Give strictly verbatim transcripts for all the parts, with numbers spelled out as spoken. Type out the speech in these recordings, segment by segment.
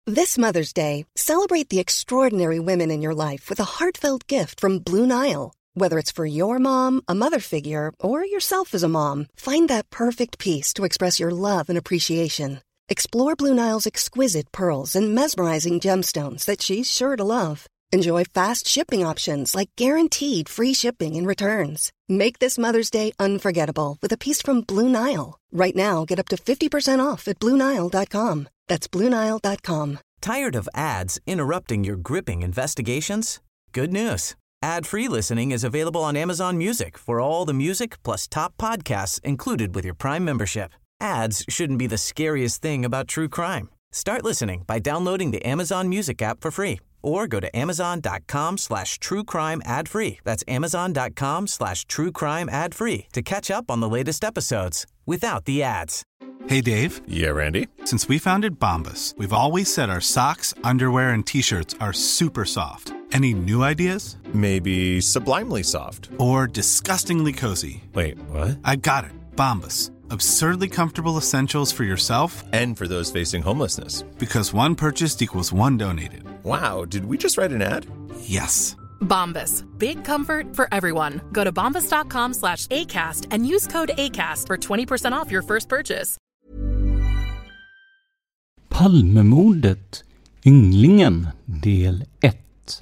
This Mother's Day, celebrate the extraordinary women in your life with a heartfelt gift from Blue Nile. Whether it's for your mom, a mother figure, or yourself as a mom, find that perfect piece to express your love and appreciation. Explore Blue Nile's exquisite pearls and mesmerizing gemstones that she's sure to love. Enjoy fast shipping options like guaranteed free shipping and returns. Make this Mother's Day unforgettable with a piece from Blue Nile. Right now, get up to fifty percent off at blue nile dot com. That's blue nile dot com. Tired of ads interrupting your gripping investigations? Good news. Ad-free listening is available on Amazon Music for all the music plus top podcasts included with your Prime membership. Ads shouldn't be the scariest thing about true crime. Start listening by downloading the Amazon Music app for free or go to amazon.com slash true crime ad free. That's amazon.com slash true crime ad free to catch up on the latest episodes without the ads. Hey, Dave. Yeah, Randy. Since we founded Bombas, we've always said our socks, underwear, and T-shirts are super soft. Any new ideas? Maybe sublimely soft. Or disgustingly cozy. Wait, what? I got it. Bombas. Absurdly comfortable essentials for yourself and for those facing homelessness. Because one purchased equals one donated. Wow, did we just write an ad? Yes. Bombas. Big comfort for everyone. Go to bombas.com slash ACAST and use code ACAST for twenty percent off your first purchase. Palmemordet, Ynglingen, del ett.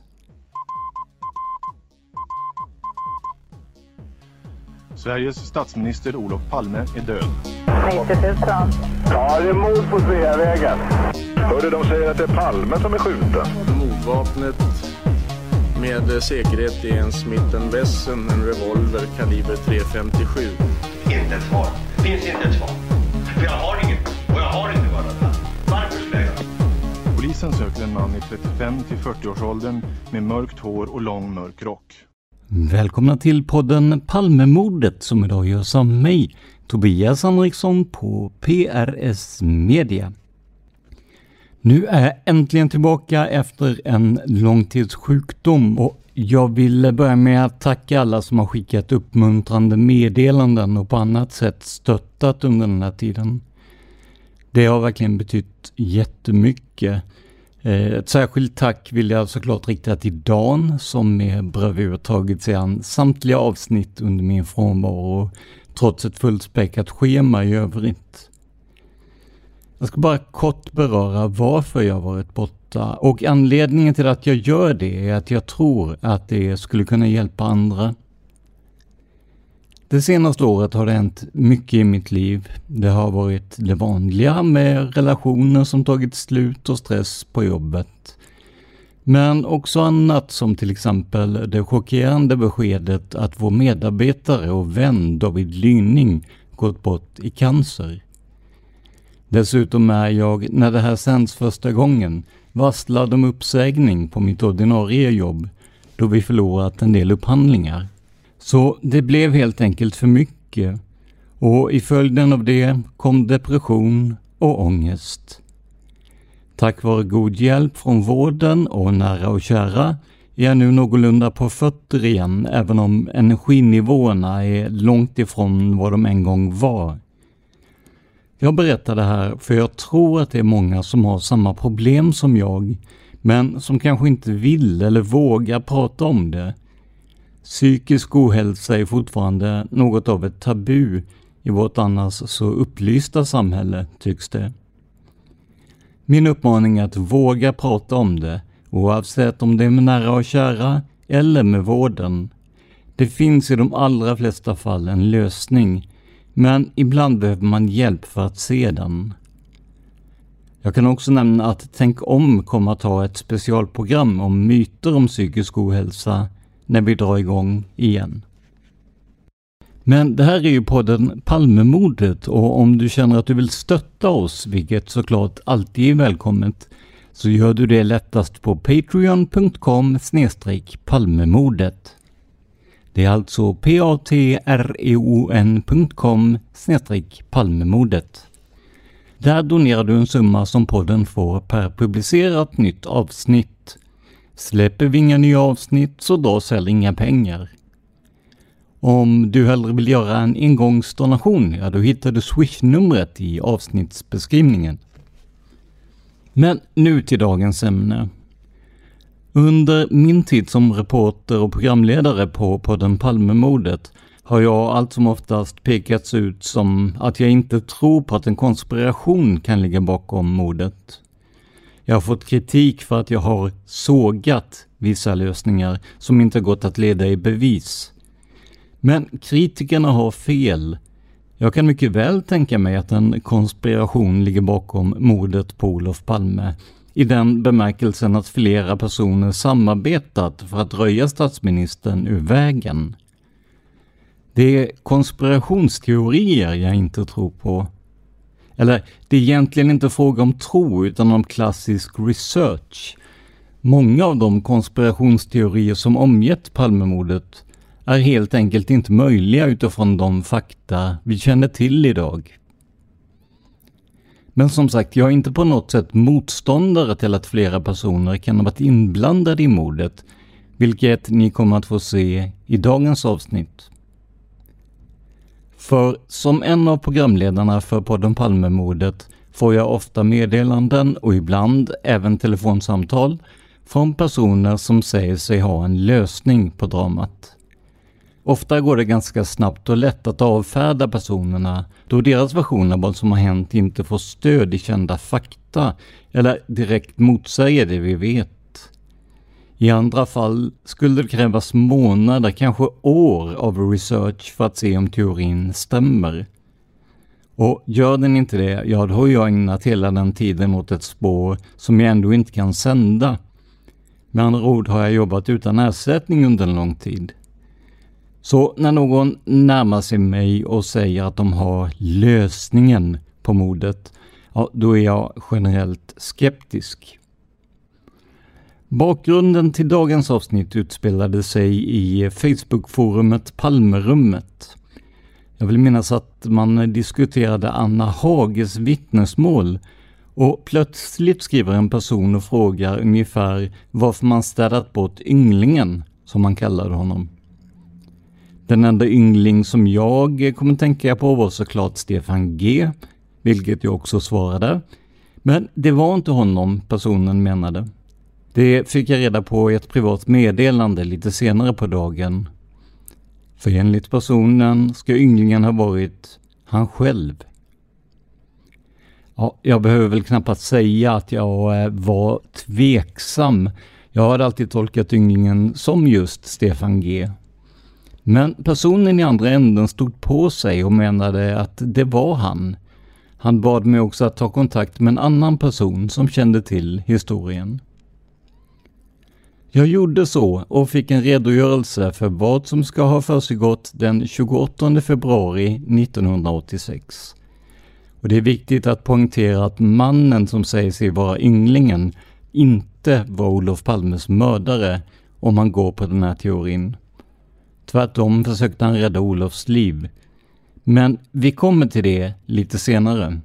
Sveriges statsminister Olof Palme är död. nittio tusen. Ja, det är mord på Sveavägen. Hörde de säger att det är Palme som är skjuten. Mordvapnet med säkerhet är en Smith and Wesson, en revolver kaliber tre femtiosju. Inte ett svar. Finns inte ett svar. För jag har inget. Och jag har inte varit. Varför skulle jag? Polisen söker en man i trettiofem till fyrtio-årsåldern med mörkt hår och lång mörk rock. Välkomna till podden Palmemordet som idag görs av mig, Tobias Henriksson på P R S Media. Nu är jag äntligen tillbaka efter en långtidssjukdom och jag vill börja med att tacka alla som har skickat uppmuntrande meddelanden och på annat sätt stöttat under den här tiden. Det har verkligen betytt jättemycket. Ett särskilt tack vill jag såklart rikta till Dan som med bravur tagit sig an samtliga avsnitt under min frånvaro trots ett fullspäckat schema i övrigt. Jag ska bara kort beröra varför jag varit borta och anledningen till att jag gör det är att jag tror att det skulle kunna hjälpa andra. Det senaste året har det hänt mycket i mitt liv. Det har varit det vanliga med relationer som tagit slut och stress på jobbet. Men också annat som till exempel det chockerande beskedet att vår medarbetare och vän David Lyning gått bort i cancer. Dessutom är jag, när det här sänds första gången, varslad om uppsägning på mitt ordinarie jobb då vi förlorat en del upphandlingar. Så det blev helt enkelt för mycket och i följden av det kom depression och ångest. Tack vare god hjälp från vården och nära och kära är jag nu någorlunda på fötter igen även om energinivåerna är långt ifrån vad de en gång var. Jag berättar det här för jag tror att det är många som har samma problem som jag men som kanske inte vill eller vågar prata om det. Psykisk ohälsa är fortfarande något av ett tabu i vårt annars så upplysta samhälle, tycks det. Min uppmaning är att våga prata om det, oavsett om det är med nära och kära eller med vården. Det finns i de allra flesta fall en lösning, men ibland behöver man hjälp för att se den. Jag kan också nämna att Tänk om kommer att ha ett specialprogram om myter om psykisk ohälsa när vi drar igång igen. Men det här är ju podden Palmemordet och om du känner att du vill stötta oss, vilket såklart alltid är välkommet, så gör du det lättast på patreon punkt com slash palmemordet. Det är alltså patreon punkt com slash palmemordet. Där donerar du en summa som podden får per publicerat nytt avsnitt. Släpper vi inga nya avsnitt så dras heller inga pengar. Om du hellre vill göra en engångsdonation, ja då hittar du Swish-numret i avsnittsbeskrivningen. Men nu till dagens ämne. Under min tid som reporter och programledare på podden Palmemordet har jag allt som oftast pekats ut som att jag inte tror på att en konspiration kan ligga bakom mordet. Jag har fått kritik för att jag har sågat vissa lösningar som inte gått att leda i bevis. Men kritikerna har fel. Jag kan mycket väl tänka mig att en konspiration ligger bakom mordet på Olof Palme, i den bemärkelsen att flera personer samarbetat för att röja statsministern ur vägen. Det är konspirationsteorier jag inte tror på. Eller, det är egentligen inte fråga om tro utan om klassisk research. Många av de konspirationsteorier som omgett Palmemordet är helt enkelt inte möjliga utifrån de fakta vi känner till idag. Men som sagt, jag är inte på något sätt motståndare till att flera personer kan ha varit inblandade i mordet, vilket ni kommer att få se i dagens avsnitt. För som en av programledarna för podden Palmemordet får jag ofta meddelanden och ibland även telefonsamtal från personer som säger sig ha en lösning på dramat. Ofta går det ganska snabbt och lätt att avfärda personerna då deras version av vad som har hänt inte får stöd i kända fakta eller direkt motsäger det vi vet. I andra fall skulle det krävas månader, kanske år av research för att se om teorin stämmer. Och gör den inte det, ja då har jag ägnat hela den tiden åt ett spår som jag ändå inte kan sända. Med andra ord har jag jobbat utan ersättning under en lång tid. Så när någon närmar sig mig och säger att de har lösningen på mordet, ja, då är jag generellt skeptisk. Bakgrunden till dagens avsnitt utspelade sig i Facebook-forumet Palmerummet. Jag vill minnas att man diskuterade Anna Hages vittnesmål och plötsligt skriver en person och frågar ungefär varför man städat bort ynglingen, som man kallade honom. Den enda yngling som jag kommer tänka på var såklart Stefan G, vilket jag också svarade. Men det var inte honom personen menade. Det fick jag reda på i ett privat meddelande lite senare på dagen. För enligt personen ska ynglingen ha varit han själv. Ja, jag behöver väl knappast säga att jag var tveksam. Jag hade alltid tolkat ynglingen som just Stefan G. Men personen i andra änden stod på sig och menade att det var han. Han bad mig också att ta kontakt med en annan person som kände till historien. Jag gjorde så och fick en redogörelse för vad som ska ha försiggått den tjugoåttonde februari nittonhundraåttiosex. Och det är viktigt att poängtera att mannen som säger sig vara ynglingen inte var Olof Palmes mördare om man går på den här teorin. Tvärtom försökte han rädda Olofs liv. Men vi kommer till det lite senare.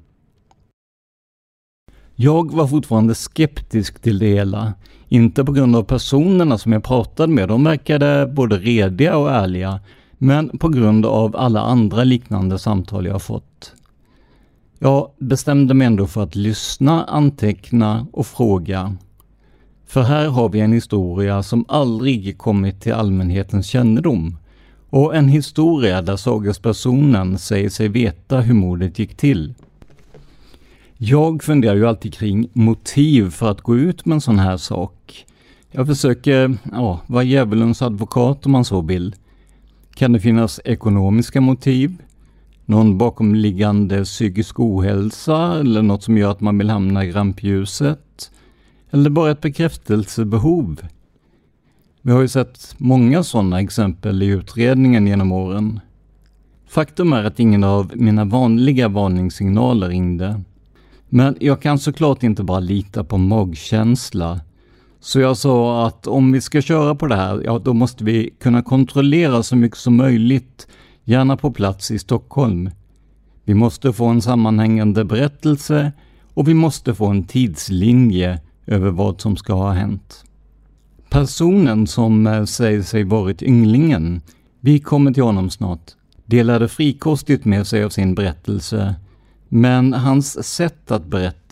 Jag var fortfarande skeptisk till det hela. Inte på grund av personerna som jag pratade med. De verkade både rediga och ärliga. Men på grund av alla andra liknande samtal jag fått. Jag bestämde mig ändå för att lyssna, anteckna och fråga. För här har vi en historia som aldrig kommit till allmänhetens kännedom. Och en historia där sagespersonen säger sig veta hur mordet gick till. Jag funderar ju alltid kring motiv för att gå ut med en sån här sak. Jag försöker ja, vara djävulens advokat om man så vill. Kan det finnas ekonomiska motiv? Någon bakomliggande psykisk ohälsa eller något som gör att man vill hamna i rampljuset? Eller bara ett bekräftelsebehov? Vi har ju sett många sådana exempel i utredningen genom åren. Faktum är att ingen av mina vanliga varningssignaler ringde. Men jag kan såklart inte bara lita på magkänsla. Så jag sa att om vi ska köra på det här, ja då måste vi kunna kontrollera så mycket som möjligt, gärna på plats i Stockholm. Vi måste få en sammanhängande berättelse och vi måste få en tidslinje över vad som ska ha hänt. Personen som säger sig varit ynglingen, vi kommer till honom snart, delade frikostigt med sig av sin berättelse. Men hans sätt att berätta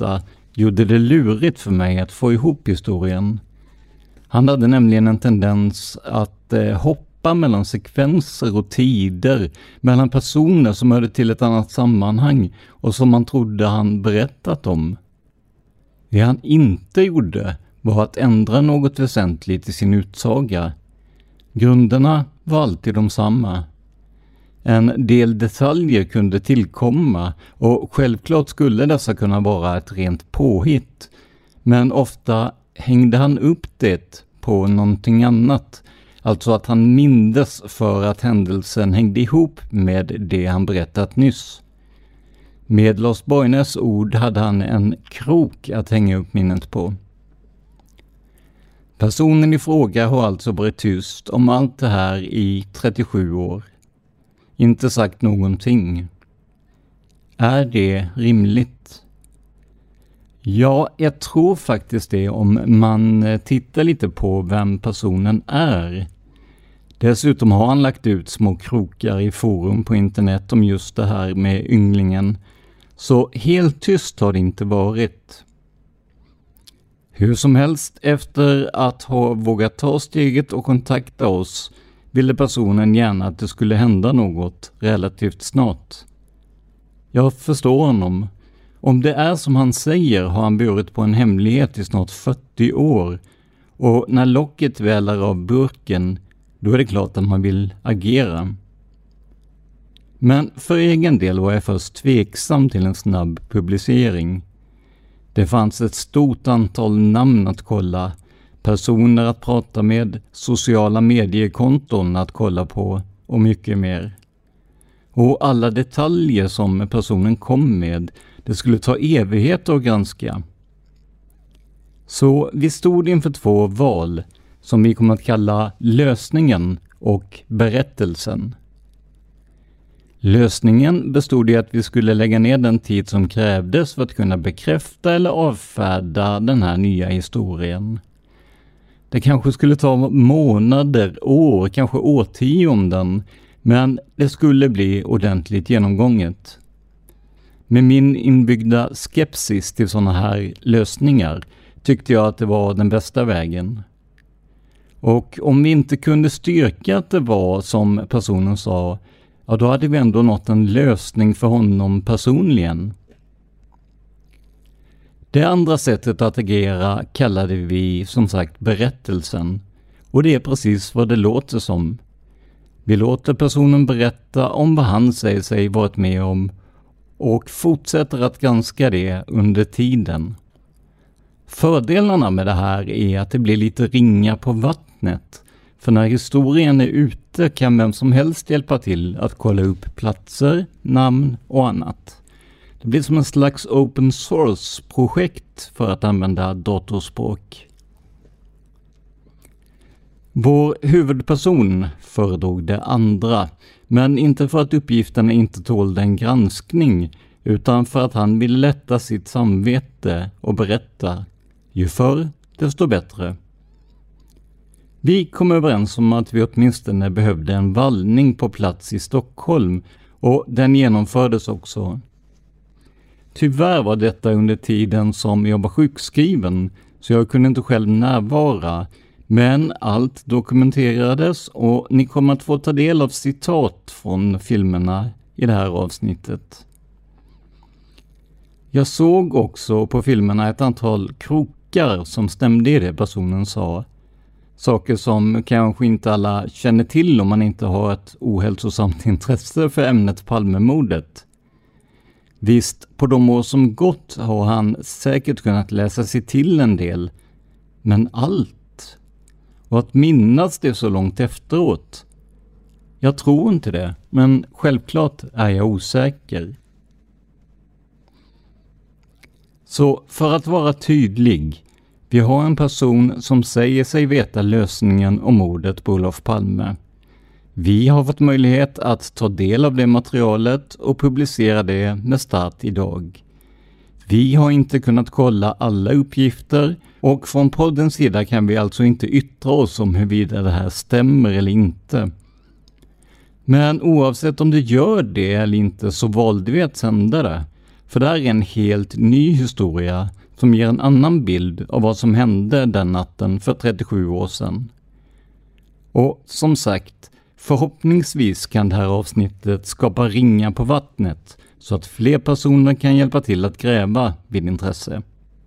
gjorde det lurigt för mig att få ihop historien. Han hade nämligen en tendens att eh, hoppa mellan sekvenser och tider, mellan personer som hörde till ett annat sammanhang och som man trodde han berättat om. Det han inte gjorde var att ändra något väsentligt i sin utsaga. Grunderna var alltid de samma. En del detaljer kunde tillkomma och självklart skulle dessa kunna vara ett rent påhitt. Men ofta hängde han upp det på någonting annat. Alltså att han mindes för att händelsen hängde ihop med det han berättat nyss. Med Lars Borgnäs ord hade han en krok att hänga upp minnet på. Personen i fråga har alltså varit tyst om allt det här i trettiosju år. Inte sagt någonting. Är det rimligt? Ja, jag tror faktiskt det om man tittar lite på vem personen är. Dessutom har han lagt ut små krokar i forum på internet om just det här med ynglingen. Så helt tyst har det inte varit. Hur som helst, efter att ha vågat ta steget och kontakta oss ville personen gärna att det skulle hända något relativt snart. Jag förstår honom. Om det är som han säger har han burit på en hemlighet i snart fyrtio år. Och när locket väller av burken, då är det klart att man vill agera. Men för egen del var jag först tveksam till en snabb publicering. Det fanns ett stort antal namn att kolla, personer att prata med, sociala mediekonton att kolla på och mycket mer. Och alla detaljer som personen kom med, det skulle ta evigheter att granska. Så vi stod inför två val som vi kommer att kalla lösningen och berättelsen. Lösningen bestod i att vi skulle lägga ner den tid som krävdes för att kunna bekräfta eller avfärda den här nya historien. Det kanske skulle ta månader, år, kanske årtionden, men det skulle bli ordentligt genomgånget. Med min inbyggda skepsis till sådana här lösningar tyckte jag att det var den bästa vägen. Och om vi inte kunde styrka att det var som personen sa, ja då hade vi ändå nått en lösning för honom personligen. Det andra sättet att agera kallade vi som sagt berättelsen. Och det är precis vad det låter som. Vi låter personen berätta om vad han säger sig varit med om och fortsätter att granska det under tiden. Fördelarna med det här är att det blir lite ringar på vattnet. För när historien är ute kan vem som helst hjälpa till att kolla upp platser, namn och annat. Det blir som en slags open source-projekt för att använda datorspråk. Vår huvudperson föredrog det andra, men inte för att uppgifterna inte tålde en granskning, utan för att han ville lätta sitt samvete och berätta. Ju förr, desto bättre. Vi kom överens om att vi åtminstone behövde en vallning på plats i Stockholm, och den genomfördes också. Tyvärr var detta under tiden som jag var sjukskriven, så jag kunde inte själv närvara, men allt dokumenterades och ni kommer att få ta del av citat från filmerna i det här avsnittet. Jag såg också på filmerna ett antal krokar som stämde i det personen sa. Saker som kanske inte alla känner till om man inte har ett ohälsosamt intresse för ämnet Palmemordet. Visst, på de år som gått har han säkert kunnat läsa sig till en del, men allt? Och att minnas det så långt efteråt? Jag tror inte det, men självklart är jag osäker. Så för att vara tydlig, vi har en person som säger sig veta lösningen om mordet på Olof Palme. Vi har fått möjlighet att ta del av det materialet och publicera det med start idag. Vi har inte kunnat kolla alla uppgifter och från poddens sida kan vi alltså inte yttra oss om huruvida det här stämmer eller inte. Men oavsett om det gör det eller inte så valde vi att sända det. För det här är en helt ny historia som ger en annan bild av vad som hände den natten för trettiosju år sedan. Och som sagt, förhoppningsvis kan det här avsnittet skapa ringar på vattnet så att fler personer kan hjälpa till att gräva vid intresse.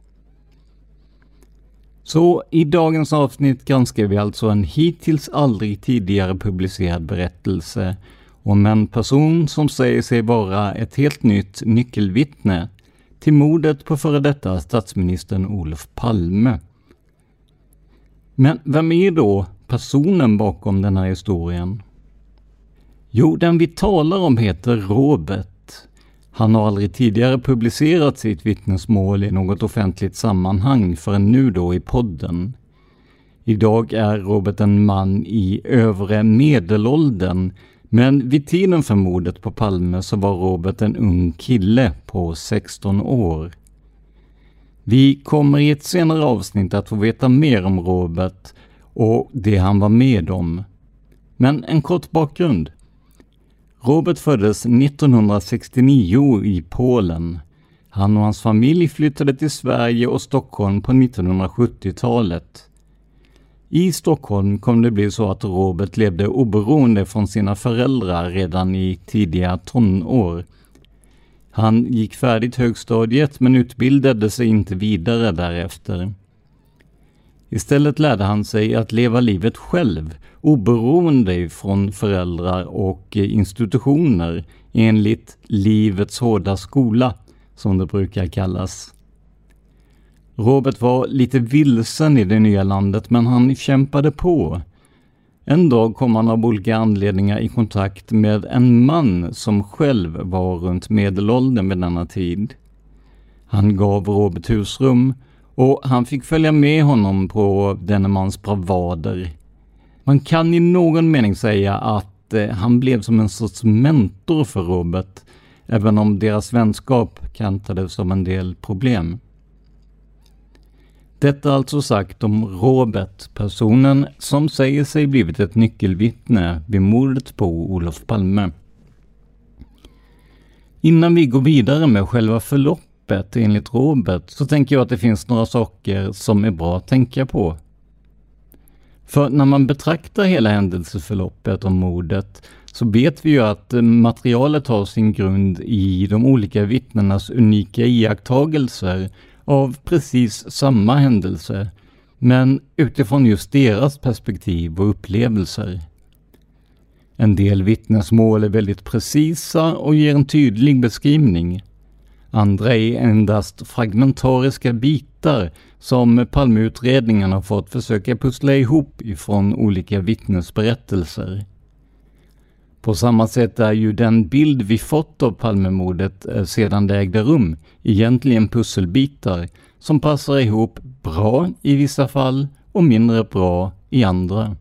Så i dagens avsnitt granskar vi alltså en hittills aldrig tidigare publicerad berättelse om en person som säger sig vara ett helt nytt nyckelvittne till mordet på före detta statsministern Olof Palme. Men vem är då personen bakom den här historien? Jo, den vi talar om heter Robert. Han har aldrig tidigare publicerat sitt vittnesmål i något offentligt sammanhang förrän nu då i podden. Idag är Robert en man i övre medelåldern, men vid tiden för mordet på Palme så var Robert en ung kille på sexton år. Vi kommer i ett senare avsnitt att få veta mer om Robert och det han var med om. Men en kort bakgrund. Robert föddes nittonhundrasextionio i Polen. Han och hans familj flyttade till Sverige och Stockholm på nittonhundrasjuttiotalet. I Stockholm kom det bli så att Robert levde oberoende från sina föräldrar redan i tidiga tonår. Han gick färdigt högstadiet men utbildade sig inte vidare därefter. Istället lärde han sig att leva livet själv, oberoende från föräldrar och institutioner, enligt livets hårda skola, som det brukar kallas. Robert var lite vilsen i det nya landet, men han kämpade på. En dag kom han av olika anledningar i kontakt med en man som själv var runt medelåldern vid denna tid. Han gav Robert husrum och han fick följa med honom på denne mans bravader. Man kan i någon mening säga att eh, han blev som en sorts mentor för Robert, även om deras vänskap kantades som en del problem. Detta alltså sagt om Robert, personen som säger sig blivit ett nyckelvittne vid mordet på Olof Palme. Innan vi går vidare med själva förloppet enligt Robert så tänker jag att det finns några saker som är bra att tänka på. För när man betraktar hela händelseförloppet om mordet så vet vi ju att materialet har sin grund i de olika vittnenas unika iakttagelser av precis samma händelse, men utifrån just deras perspektiv och upplevelser. En del vittnesmål är väldigt precisa och ger en tydlig beskrivning. Andra är endast fragmentariska bitar som Palmeutredningen har fått försöka pussla ihop ifrån olika vittnesberättelser. På samma sätt är ju den bild vi fått av Palmemordet sedan det ägde rum egentligen pusselbitar som passar ihop bra i vissa fall och mindre bra i andra.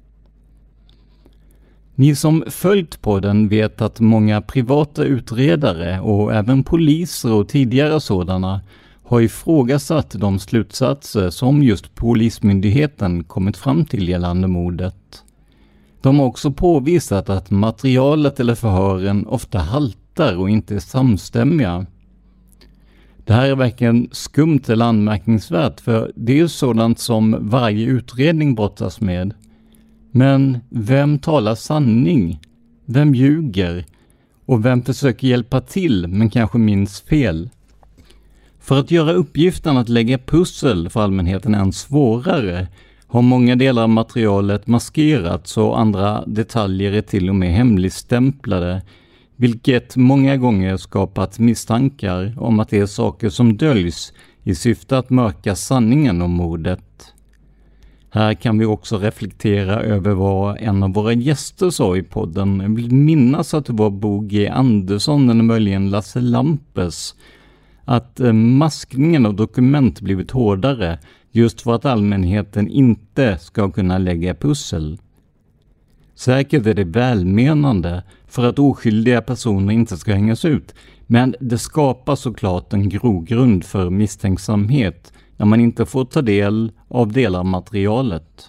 Ni som följt på den vet att många privata utredare och även poliser och tidigare sådana har ifrågasatt de slutsatser som just polismyndigheten kommit fram till gällande mordet. De har också påvisat att materialet eller förhören ofta haltar och inte är samstämmiga. Det här är verkligen skumt eller anmärkningsvärt, för det är ju sådant som varje utredning brottas med. Men vem talar sanning? Vem ljuger? Och vem försöker hjälpa till men kanske minns fel? För att göra uppgiften att lägga pussel för allmänheten än svårare har många delar av materialet maskerats och andra detaljer är till och med hemligstämplade, vilket många gånger skapat misstankar om att det är saker som döljs i syfte att mörka sanningen om mordet. Här kan vi också reflektera över vad en av våra gäster sa i podden. Jag vill minnas att det var Bo G. Andersson eller möjligen Lasse Lampes. Att eh, maskningen av dokument blivit hårdare just för att allmänheten inte ska kunna lägga pussel. Säkert är det välmenande för att oskyldiga personer inte ska hängas ut, men det skapar såklart en grogrund för misstänksamhet när man inte får ta del av delar av materialet.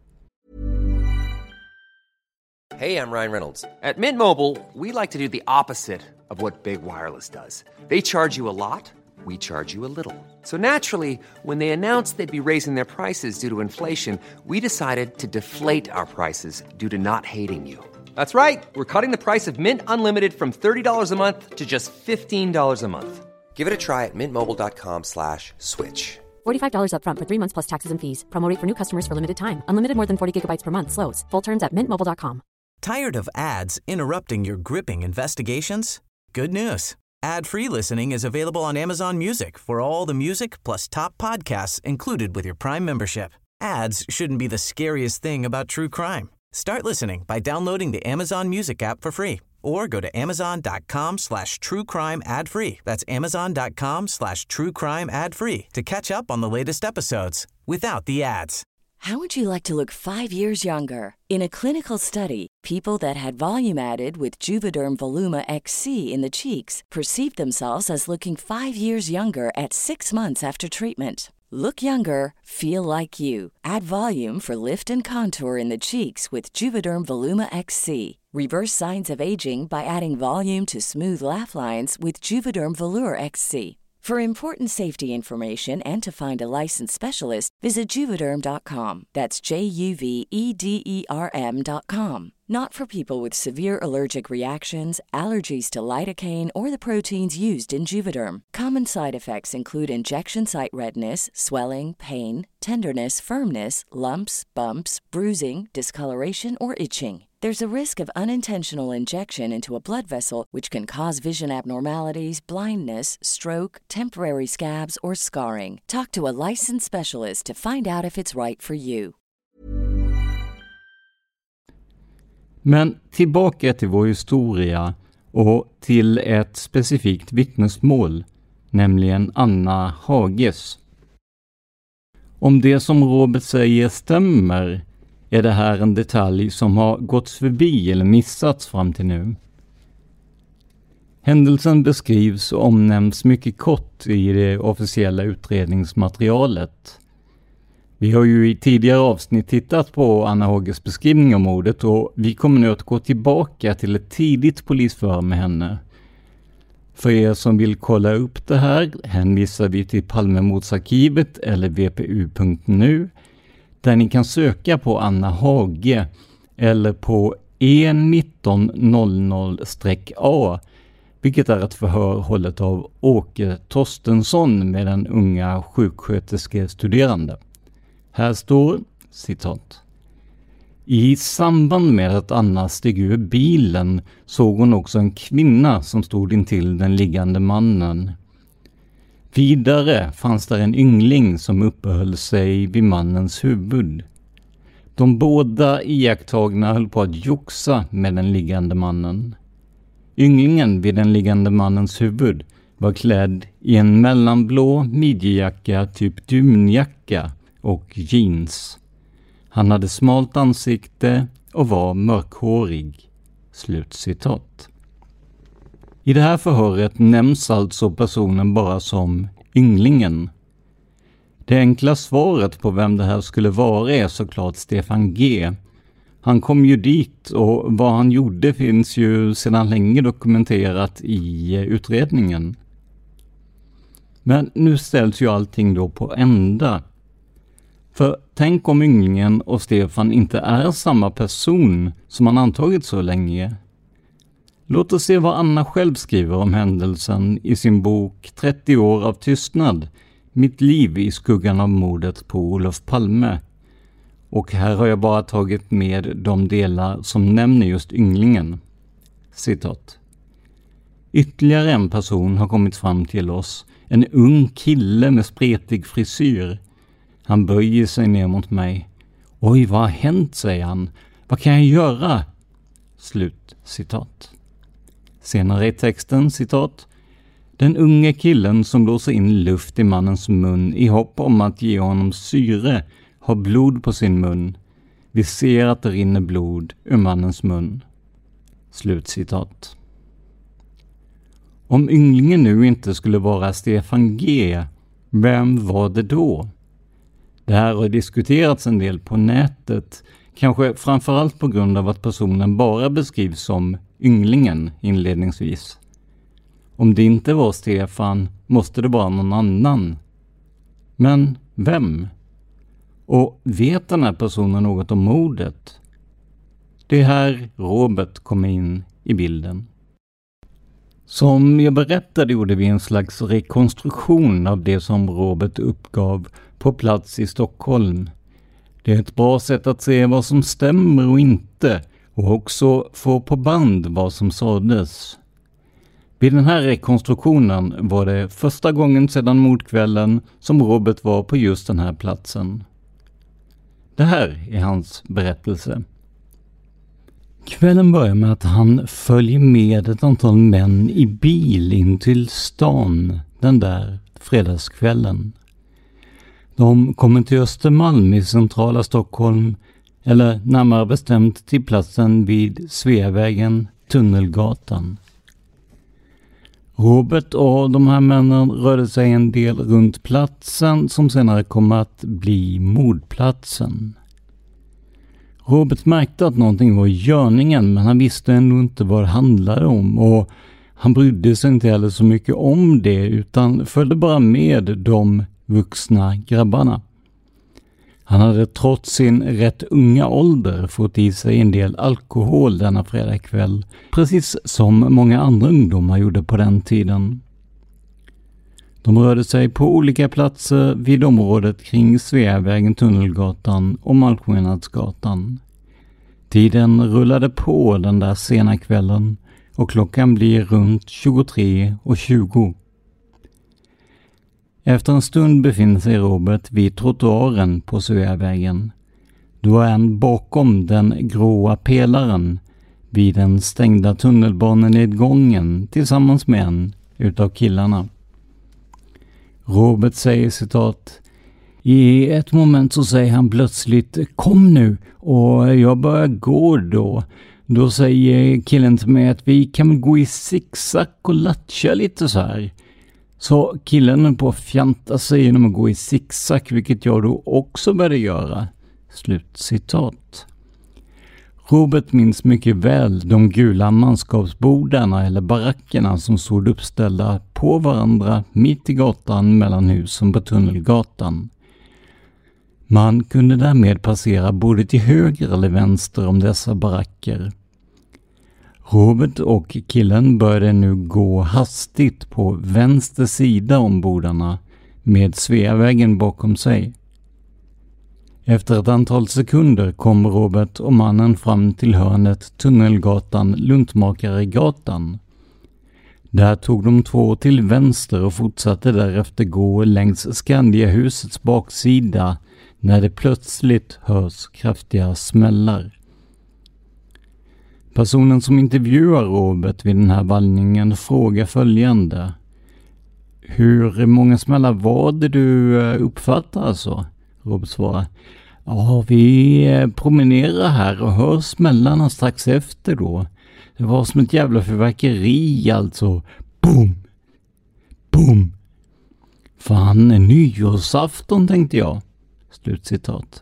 Hey, I'm Ryan Reynolds. At Mint Mobile, we like to do the opposite of what Big Wireless does. They charge you a lot, we charge you a little. So naturally, when they announced they'd be raising their prices due to inflation, we decided to deflate our prices due to not hating you. That's right. We're cutting the price of Mint Unlimited from thirty dollars a month to just fifteen dollars a month. Give it a try at mintmobile.com slash switch. forty-five dollars up front for three months plus taxes and fees. Promo rate for new customers for limited time. Unlimited more than forty gigabytes per month slows. Full terms at mint mobile dot com. Tired of ads interrupting your gripping investigations? Good news. Ad-free listening is available on Amazon Music for all the music plus top podcasts included with your Prime membership. Ads shouldn't be the scariest thing about true crime. Start listening by downloading the Amazon Music app for free or go to amazon.com slash true crime ad free. That's amazon.com slash true crime ad free to catch up on the latest episodes without the ads. How would you like to look five years younger? In a clinical study, people that had volume added with Juvederm Voluma X C in the cheeks perceived themselves as looking five years younger at six months after treatment. Look younger, feel like you. Add volume for lift and contour in the cheeks with Juvederm Voluma X C. Reverse signs of aging by adding volume to smooth laugh lines with Juvederm Volure X C. For important safety information and to find a licensed specialist, visit Juvederm dot com. That's J U V E D E R M dot com. Not for people with severe allergic reactions, allergies to lidocaine, or the proteins used in Juvederm. Common side effects include injection site redness, swelling, pain, tenderness, firmness, lumps, bumps, bruising, discoloration, or itching. There's a risk of unintentional injection into a blood vessel, which can cause vision abnormalities, blindness, stroke, temporary scabs, or scarring. Talk to a licensed specialist to find out if it's right for you. Men tillbaka till vår historia och till ett specifikt vittnesmål, nämligen Anna Hages. Om det som Robert säger stämmer är det här en detalj som har gåtts förbi eller missats fram till nu. Händelsen beskrivs och omnämns mycket kort i det officiella utredningsmaterialet. Vi har ju i tidigare avsnitt tittat på Anna Hages beskrivning av mordet och vi kommer nu att gå tillbaka till ett tidigt polisförhör med henne. För er som vill kolla upp det här hänvisar vi till Palmemordsarkivet eller v p u punkt nu där ni kan söka på Anna Hage eller på E nitton noll noll A, vilket är ett förhör hållet av Åke Torstensson med den unga sjuksköterskestuderande. Här står, citat: I samband med att Anna steg ur bilen såg hon också en kvinna som stod intill den liggande mannen. Vidare fanns där en yngling som uppehöll sig vid mannens huvud. De båda iakttagna höll på att joxa med den liggande mannen. Ynglingen vid den liggande mannens huvud var klädd i en mellanblå midjejacka typ dunjacka och jeans. Han hade smalt ansikte och var mörkhårig. Slutcitat. I det här förhöret nämns alltså personen bara som ynglingen. Det enkla svaret på vem det här skulle vara är såklart Stefan G. Han kom ju dit och vad han gjorde finns ju sedan länge dokumenterat i utredningen. Men nu ställs ju allting då på ända. För tänk om ynglingen och Stefan inte är samma person som han antagit så länge. Låt oss se vad Anna själv skriver om händelsen i sin bok trettio år av tystnad, mitt liv i skuggan av mordet på Olof Palme. Och här har jag bara tagit med de delar som nämner just ynglingen. Citat. Ytterligare en person har kommit fram till oss, en ung kille med spretig frisyr. Han böjer sig ner mot mig. Oj, vad har hänt, säger han. Vad kan jag göra? Slut, citat. Senare i texten, citat. Den unge killen som blåser in luft i mannens mun i hopp om att ge honom syre har blod på sin mun. Vi ser att det rinner blod ur mannens mun. Slut, citat. Om ynglingen nu inte skulle vara Stefan G, vem var det då? Det här har diskuterats en del på nätet, kanske framförallt på grund av att personen bara beskrivs som ynglingen inledningsvis. Om det inte var Stefan måste det vara någon annan. Men vem? Och vet den här personen något om mordet? Det är här Robert kommer in i bilden. Som jag berättade gjorde vi en slags rekonstruktion av det som Robert uppgav på plats i Stockholm. Det är ett bra sätt att se vad som stämmer och inte, och också få på band vad som sades. Vid den här rekonstruktionen var det första gången sedan mordkvällen som Robert var på just den här platsen. Det här är hans berättelse. Kvällen börjar med att han följer med ett antal män i bil in till stan den där fredagskvällen. De kommer till Östermalm i centrala Stockholm, eller närmare bestämt till platsen vid Sveavägen, Tunnelgatan. Robert och de här männen rörde sig en del runt platsen som senare kommer att bli mordplatsen. Robert märkte att någonting var i görningen, men han visste ändå inte vad det handlade om, och han brydde sig inte heller så mycket om det utan följde bara med de vuxna grabbarna. Han hade trots sin rätt unga ålder fått i sig en del alkohol denna fredagkväll, precis som många andra ungdomar gjorde på den tiden. De rörde sig på olika platser vid området kring Sveavägen, Tunnelgatan och Malmskillnadsgatan. Tiden rullade på den där sena kvällen och klockan blir runt tjugotre och tjugo. Efter en stund befinner sig Robert vid trottoaren på Sveavägen. Då är han bakom den gråa pelaren vid den stängda tunnelbanenedgången tillsammans med en utav killarna. Robert säger citat: "I ett moment så säger han plötsligt 'Kom nu' och jag börjar gå då. Då säger killen till mig att vi kan väl gå i zigzag och latcha lite så här. Så killen på fjanta sig genom att gå i zigzag, vilket jag då också började göra." Slut citat. Robert minns mycket väl de gula manskapsbordarna eller barackerna som stod uppställda på varandra mitt i gatan mellan husen på Tunnelgatan. Man kunde därmed passera både till höger eller vänster om dessa baracker. Robert och killen började nu gå hastigt på vänster sida om bordarna med Sveavägen bakom sig. Efter ett antal sekunder kom Robert och mannen fram till hörnet Tunnelgatan-Luntmakaregatan. Där tog de två till vänster och fortsatte därefter gå längs Skandiahusets baksida när det plötsligt hörs kraftiga smällar. Personen som intervjuar Robert vid den här vallningen frågar följande: "Hur många smällar var det du uppfattar alltså?" Robert svarar: "Ja, vi promenerar här och hör smällarna strax efter då. Det var som ett jävla fyrverkeri alltså. Boom! Boom! Fan, nyårsafton tänkte jag." Slutcitat.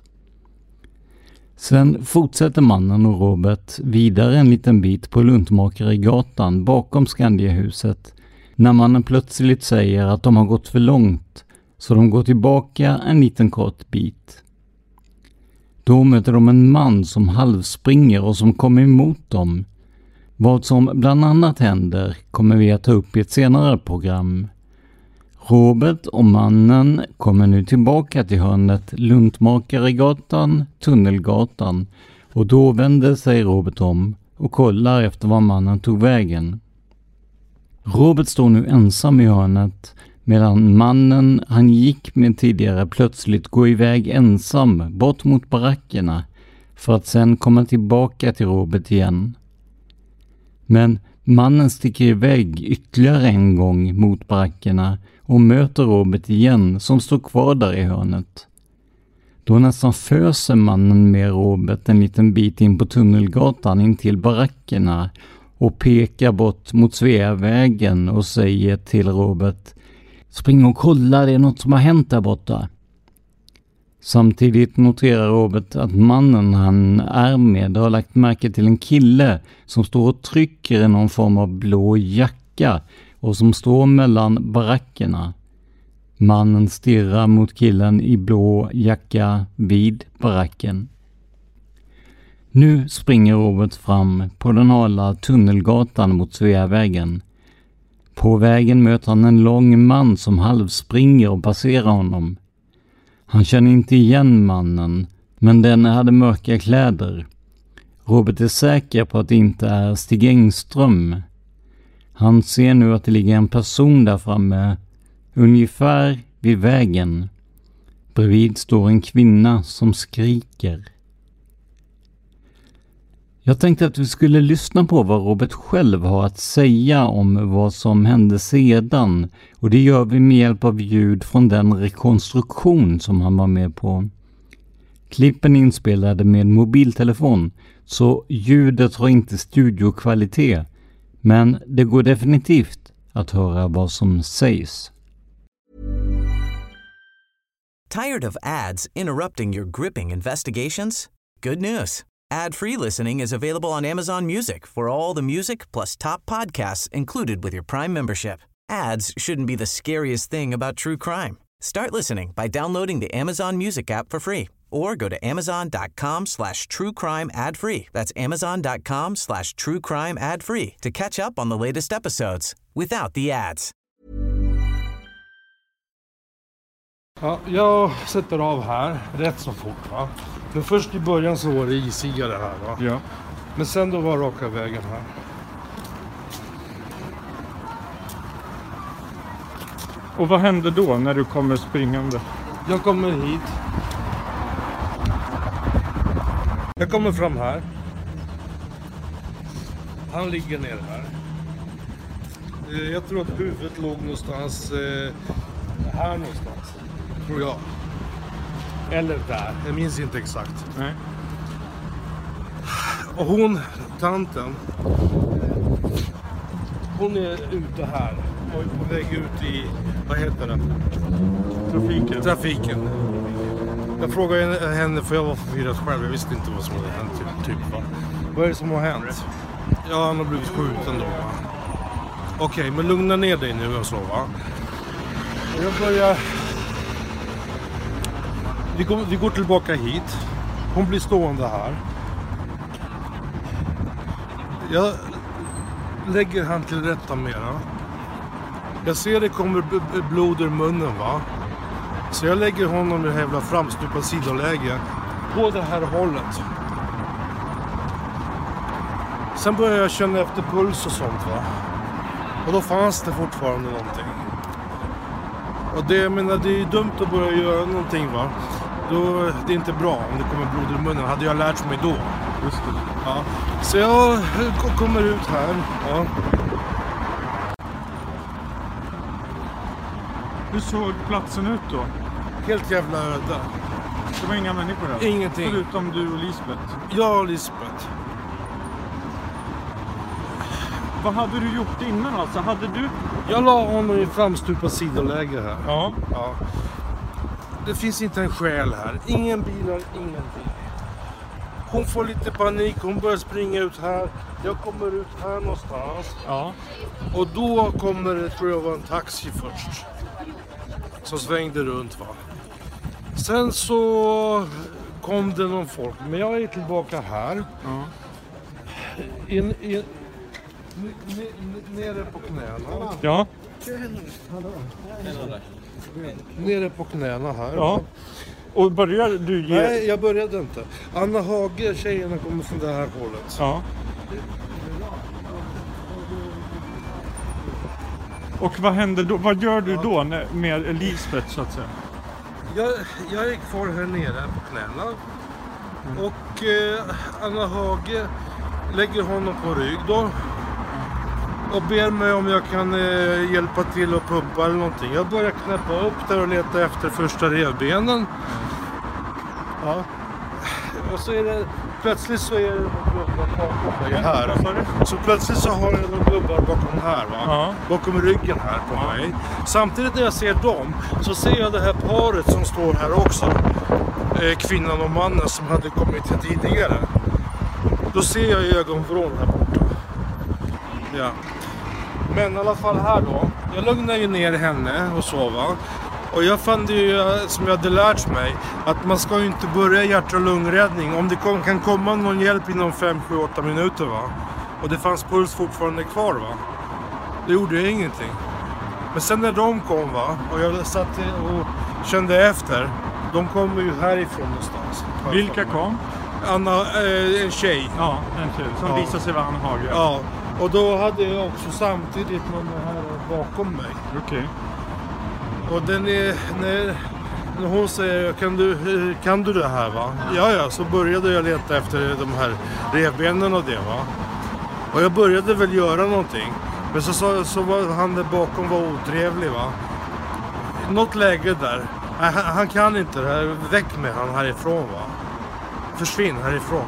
Sen fortsätter mannen och Robert vidare en liten bit på Luntmakaregatan bakom Skandiahuset när mannen plötsligt säger att de har gått för långt, så de går tillbaka en liten kort bit. Då möter de en man som halvspringer och som kommer emot dem. Vad som bland annat händer kommer vi att ta upp i ett senare program. Robert och mannen kommer nu tillbaka till hörnet Luntmakaregatan, Tunnelgatan, och då vänder sig Robert om och kollar efter var mannen tog vägen. Robert står nu ensam i hörnet medan mannen han gick med tidigare plötsligt går iväg ensam bort mot barackerna för att sen komma tillbaka till Robert igen. Men mannen sticker iväg ytterligare en gång mot barackerna och möter Robert igen som står kvar där i hörnet. Då nästan föser mannen med Robert en liten bit in på Tunnelgatan in till barackerna och pekar bort mot Sveavägen och säger till Robert: "Spring och kolla, det är något som har hänt där borta." Samtidigt noterar Robert att mannen han är med har lagt märke till en kille som står och trycker i någon form av blå jacka och som står mellan barackerna. Mannen stirrar mot killen i blå jacka vid baracken. Nu springer Robert fram på den hala tunnelgatan mot Sveavägen. På vägen möter han en lång man som halvspringer och passerar honom. Han känner inte igen mannen, men den hade mörka kläder. Robert är säker på att det inte är Stig Engström. Han ser nu att det ligger en person där framme, ungefär vid vägen. Bredvid står en kvinna som skriker. Jag tänkte att vi skulle lyssna på vad Robert själv har att säga om vad som hände sedan, och det gör vi med hjälp av ljud från den rekonstruktion som han var med på. Klippen inspelade med mobiltelefon, så ljudet har inte studiokvalitet, men det går definitivt att höra vad som sägs. Tired of ads interrupting your gripping investigations? Good news. Ad-free listening is available on Amazon Music for all the music plus top podcasts included with your Prime membership. Ads shouldn't be the scariest thing about true crime. Start listening by downloading the Amazon Music app for free or go to amazon.com slash true crime ad free. That's amazon.com slash true crime ad free to catch up on the latest episodes without the ads. Ja, jag sätter av här rätt så fort, va? Men först i början så var det isigare här, va? Ja. Men sen då var raka vägen här. Och vad händer då när du kommer springande? Jag kommer hit. Jag kommer fram här. Han ligger ner här. Jag tror att huvudet låg någonstans eh, här någonstans. Tror jag. Eller där. Jag minns inte exakt. Nej. Och hon, tanten, hon är ute här. Och är på väg ut i, vad heter det? Trafiken. Trafiken. Jag frågade henne för jag var förvirrad själv. Jag visste inte vad som hade hänt. Typ, typ, va? Vad är det som har hänt? Ja, han har blivit skjuten då, va? Okej, okay, men lugna ner dig nu och så, va? Jag börjar... Vi går, vi går tillbaka hit. Hon blir stående här. Jag lägger han till rätta mera. Jag ser det kommer b- b- blod ur munnen, va? Så jag lägger honom i det jävla framstupa sidoläge på det här hållet. Sen börjar jag känna efter puls och sånt, va? Och då fanns det fortfarande någonting. Och det, jag menar, det är dumt att börja göra någonting, va? Då, det är inte bra om det kommer blod ur munnen. Hade jag lärt mig då. Just det. Ja. Så jag kommer ut här. Ja. Hur såg platsen ut då? Helt jävla öde. Det var inga människor där? Ingenting. Förutom du och Lisbeth? Jag och Lisbeth. Vad hade du gjort innan alltså? Hade du... Jag la honom i framstupa sidoläge här. Ja. Ja. Det finns inte en själ här. Ingen bilar, ingenting. Hon får lite panik. Hon börjar springa ut här. Jag kommer ut här någonstans. Ja. Och då kommer det, tror jag, var en taxi först. Som svängde runt, va. Sen så kom det någon folk. Men jag är tillbaka här. Ja. In, in, n- n- nere på knäna. Ja. Nere på knäna här. Ja. Och började du ge... Nej, jag började inte. Anna Hage, tjejerna kommer från det här hållet. Ja. Och vad händer då? Vad gör du då med Elisabeth, så att säga? Jag, jag är kvar här nere på knäna. Mm. Och eh, Anna Hage lägger honom på rygg då. Och ber mig om jag kan eh, hjälpa till att pumpa eller någonting. Jag börjar knäppa upp där och leta efter första revbenen. Mm. Ja. Och så är det... Plötsligt så är det några gubbar bakom mig här. Så plötsligt så har jag några gubbar bakom här, va? Ja. Bakom ryggen här på ja. mig. Samtidigt när jag ser dem så ser jag det här paret som står här också. Eh, kvinnan och mannen som hade kommit hit tidigare. Då ser jag ögonvrån här borta. Ja. Men i alla fall här då. Jag lugnade ju ner henne och sova. Och jag fann det ju, som jag hade lärt mig, att man ska ju inte börja hjärt- och lungräddning om det kom, kan komma någon hjälp inom fem, sju, åtta minuter, va. Och det fanns puls fortfarande kvar, va. Det gjorde jag ingenting. Men sen när de kom, va, och jag satt och kände efter, de kom ju härifrån någonstans. Vilka kom? Anna, eh, en tjej. Ja, en tjej som ja. visade sig vara Anna Hage. Ja, och då hade jag också samtidigt någon här bakom mig. Okej. Okay. Och den är, när, när hon säger, kan du, kan du det här, va? Ja, ja, så började jag leta efter de här revbenen och det, va? Och jag började väl göra någonting. Men så, så, så var han där bakom var otrevlig, va? Något läge där. Han, han kan inte det här. Väck med han härifrån, va? Försvinn härifrån.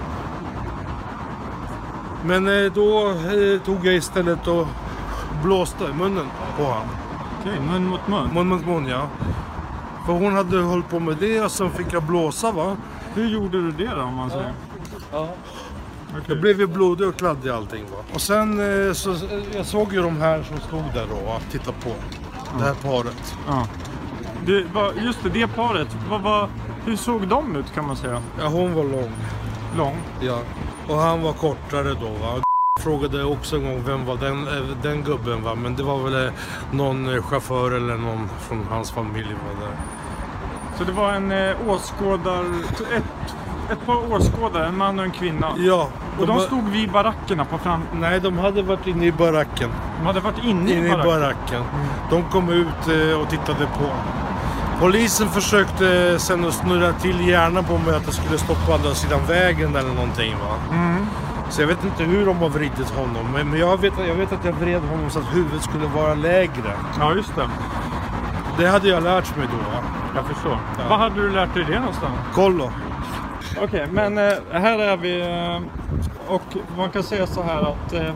Men då eh, tog jag istället och blåste munnen på han. Okej, mun mot mun? Mun mot mun, ja. För hon hade hållit på med det och sen fick jag blåsa, va? Hur gjorde du det då, om man säger? Ja. Okay. Jag blev ju blodig och kladdig allting, va? Och sen eh, så jag såg ju de här som stod där då och tittade på. Ja. Det här paret. Ja. Det var, just det, det paret. Vad, vad, hur såg de ut, kan man säga? Ja, hon var lång. Lång? Ja. Och han var kortare då, va? Jag frågade också en gång vem var den, den gubben, va? Men det var väl någon chaufför eller någon från hans familj var där. Så det var en eh, åskådare, ett, ett par åskådare, en man och en kvinna? Ja. Och de, de stod vid barackerna på fram... Nej, de hade varit inne i baracken. De hade varit inne, inne i baracken? i baracken. Mm. De kom ut eh, och tittade på. Polisen försökte sen att snurra till hjärnan på mig att jag skulle stoppa på andra sidan vägen eller någonting, va? Mm. Så jag vet inte hur de har vridit honom. Men jag vet, jag vet att jag vred honom så att huvudet skulle vara lägre. Ja, just det. Det hade jag lärt mig då, va? Jag förstår. Ja. Vad hade du lärt dig det någonstans? Kollo. Okej, okay, men eh, här är vi eh, och man kan säga så här att eh,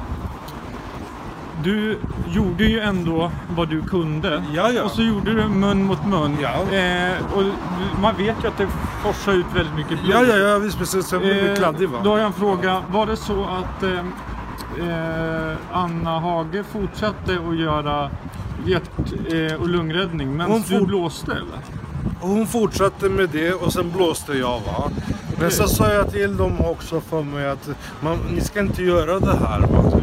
du gjorde ju ändå vad du kunde. Ja, ja. Och så gjorde du mun mot mun. Ja. Eh, och man vet ju att det forsar ut väldigt mycket blod. Ja, ja, ja, visst, precis. Jag blev eh, kladdig, va? Då har jag en fråga. Var det så att eh, eh, Anna Hage fortsatte att göra hjärt- eh, och lungräddning medan du for- blåste, eller? Och hon fortsatte med det och sen blåste jag, va? Men så sa jag till dem också för mig att man, ni ska inte göra det här, va? Okay.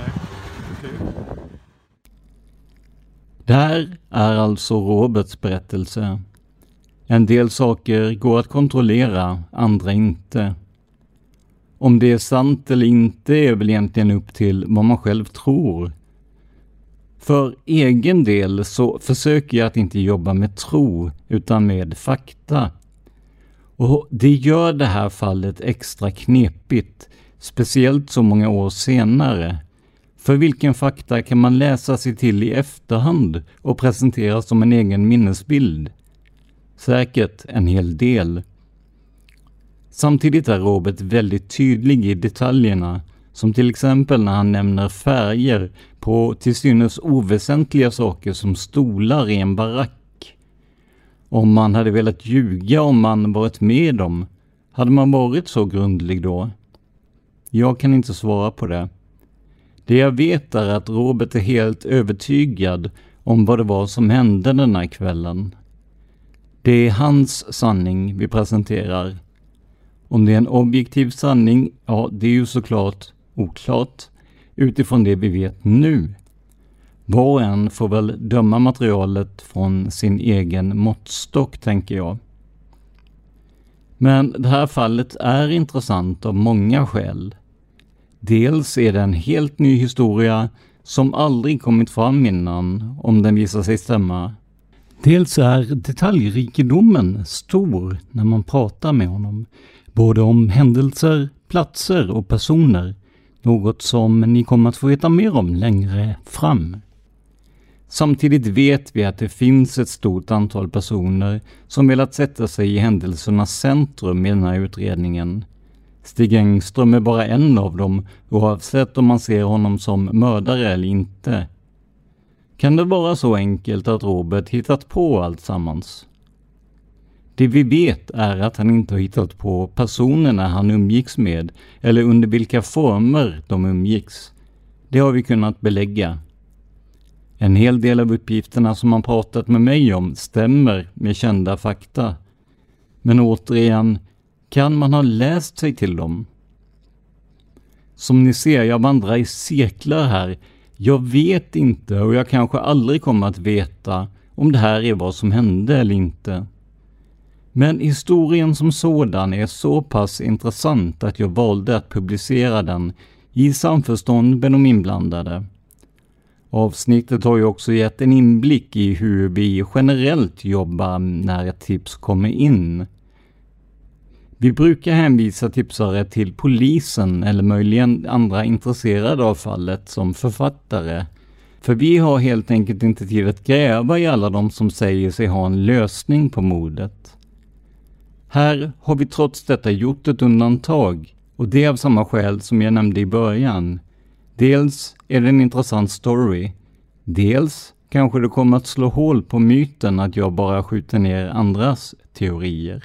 Det här är alltså Roberts berättelse. En del saker går att kontrollera, andra inte. Om det är sant eller inte är väl egentligen upp till vad man själv tror. För egen del så försöker jag att inte jobba med tro utan med fakta. Och det gör det här fallet extra knepigt, speciellt så många år senare. För vilken fakta kan man läsa sig till i efterhand och presentera som en egen minnesbild? Säkert en hel del. Samtidigt är Robert väldigt tydlig i detaljerna, som till exempel när han nämner färger på till synes oväsentliga saker som stolar i en barack. Om man hade velat ljuga om man varit med dem, hade man varit så grundlig då? Jag kan inte svara på det. Det jag vet är att Robert är helt övertygad om vad det var som hände den här kvällen. Det är hans sanning vi presenterar. Om det är en objektiv sanning, ja, det är ju såklart oklart utifrån det vi vet nu. Var och en får väl döma materialet från sin egen måttstock, tänker jag. Men det här fallet är intressant av många skäl. Dels är det en helt ny historia som aldrig kommit fram innan, om den visar sig stämma. Dels är detaljrikedomen stor när man pratar med honom, både om händelser, platser och personer, något som ni kommer att få veta mer om längre fram. Samtidigt vet vi att det finns ett stort antal personer som velat sätta sig i händelsernas centrum i den här utredningen. Stig Engström är bara en av dem, oavsett om man ser honom som mördare eller inte. Kan det vara så enkelt att Robert hittat på allt sammans? Det vi vet är att han inte har hittat på personerna han umgicks med eller under vilka former de umgicks. Det har vi kunnat belägga. En hel del av uppgifterna som man pratat med mig om stämmer med kända fakta. Men återigen, kan man ha läst sig till dem? Som ni ser, jag vandrar i cirklar här. Jag vet inte och jag kanske aldrig kommer att veta om det här är vad som hände eller inte. Men historien som sådan är så pass intressant att jag valde att publicera den i samförstånd med de inblandade. Avsnittet har ju också gett en inblick i hur vi generellt jobbar när ett tips kommer in. Vi brukar hänvisa tipsare till polisen eller möjligen andra intresserade av fallet som författare. För vi har helt enkelt inte tid att gräva i alla de som säger sig ha en lösning på mordet. Här har vi trots detta gjort ett undantag, och det av samma skäl som jag nämnde i början. Dels är det en intressant story, dels kanske det kommer att slå hål på myten att jag bara skjuter ner andras teorier.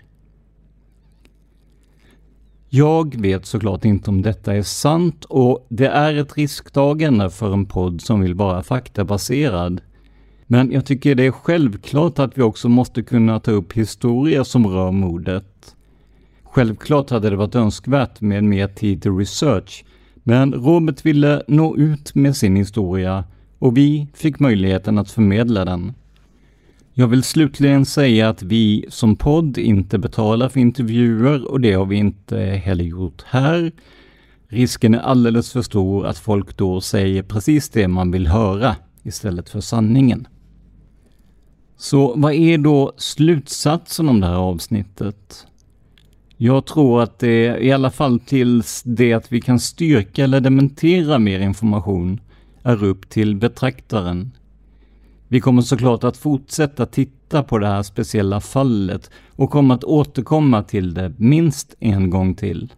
Jag vet såklart inte om detta är sant, och det är ett risktagande för en podd som vill vara faktabaserad. Men jag tycker det är självklart att vi också måste kunna ta upp historier som rör mordet. Självklart hade det varit önskvärt med mer tid till research, men Robert ville nå ut med sin historia och vi fick möjligheten att förmedla den. Jag vill slutligen säga att vi som podd inte betalar för intervjuer, och det har vi inte heller gjort här. Risken är alldeles för stor att folk då säger precis det man vill höra istället för sanningen. Så vad är då slutsatsen om det här avsnittet? Jag tror att det i alla fall tills det att vi kan styrka eller dementera mer information är upp till betraktaren. Vi kommer såklart att fortsätta titta på det här speciella fallet och kommer att återkomma till det minst en gång till.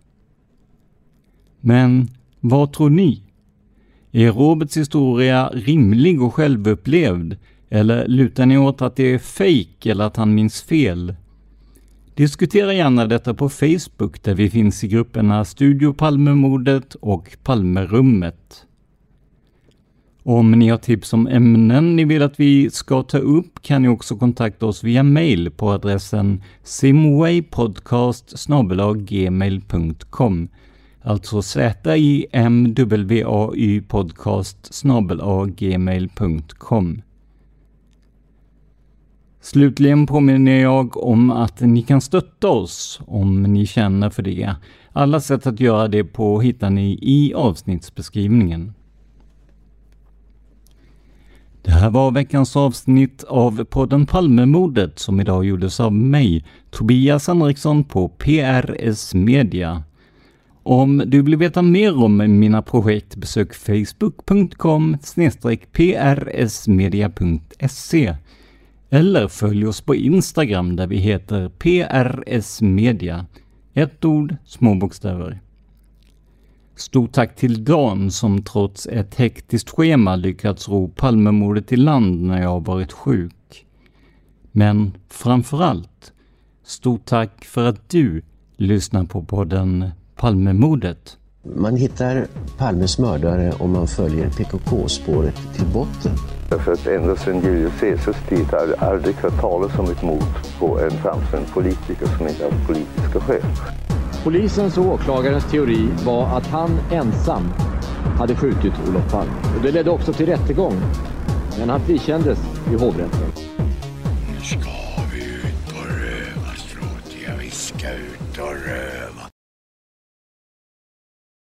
Men vad tror ni? Är Roberts historia rimlig och självupplevd, eller lutar ni åt att det är fake eller att han minns fel? Diskutera gärna detta på Facebook där vi finns i grupperna Studio Palmemordet och Palmerummet. Om ni har tips om ämnen ni vill att vi ska ta upp kan ni också kontakta oss via mail på adressen simwaypodcast snabel-a gmail punkt com, alltså z i m w a y podcast snabel-a gmail punkt com. Slutligen påminner jag om att ni kan stötta oss om ni känner för det. Alla sätt att göra det på hittar ni i avsnittsbeskrivningen. Det här var veckans avsnitt av podden Palmemordet som idag gjordes av mig, Tobias Henriksson på P R S Media. Om du vill veta mer om mina projekt besök facebook punkt com slash p r s media punkt se eller följ oss på Instagram där vi heter P R S Media. Ett ord, små bokstäver. Stort tack till Dan som trots ett hektiskt schema lyckats ro Palmemordet i land när jag har varit sjuk. Men framförallt, stort tack för att du lyssnar på podden Palmemordet. Man hittar Palmes mördare om man följer P K K-spåret till botten. Därför att ända sedan Julius Caesars tid har det aldrig hört talas om ett mord på en framstående politiker som inte har politiska skäl. Polisens och åklagarens teori var att han ensam hade skjutit Olof Palme. Och det ledde också till rättegång, men han frikändes i hovrätten.